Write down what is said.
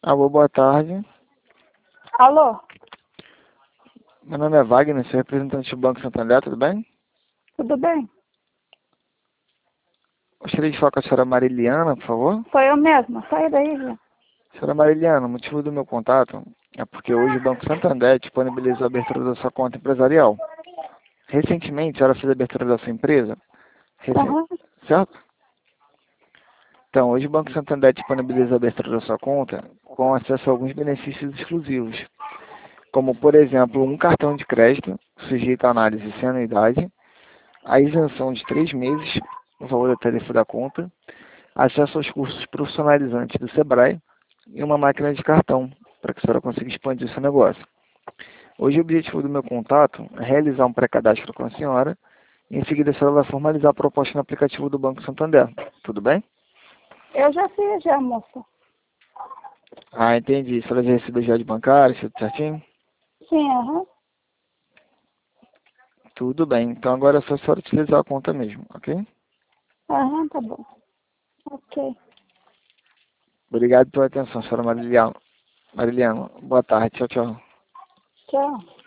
Alô, boa tarde. Alô, Meu nome é Wagner, sou representante do Banco Santander, tudo bem? tudo bem? Gostaria de falar com a senhora Mariliana, por favor. Sou eu mesma, sai daí, já. Senhora Mariliana, o motivo do meu contato é porque hoje o Banco Santander disponibiliza a abertura da sua conta empresarial. Recentemente, a senhora fez a abertura da sua empresa, Aham. certo? Então, hoje o Banco Santander disponibiliza a abertura da sua conta com acesso a alguns benefícios exclusivos, como, por exemplo, um cartão de crédito sujeito à análise sem anuidade, a isenção de 3 meses no valor da tarifa da conta, acesso aos cursos profissionalizantes do Sebrae e uma máquina de cartão, para que a senhora consiga expandir o seu negócio. Hoje o objetivo do meu contato é realizar um pré-cadastro com a senhora e em seguida a senhora vai formalizar a proposta no aplicativo do Banco Santander. Tudo bem? Eu já fiz, já, moça. Ah, entendi. A senhora já recebeu já de bancário, tudo certinho? Sim, aham. Tudo bem. Então agora é só a senhora utilizar a conta mesmo, ok? Aham, tá bom. Ok. Obrigado pela atenção, senhora Mariliano. Mariliano, boa tarde. Tchau, tchau. Tchau.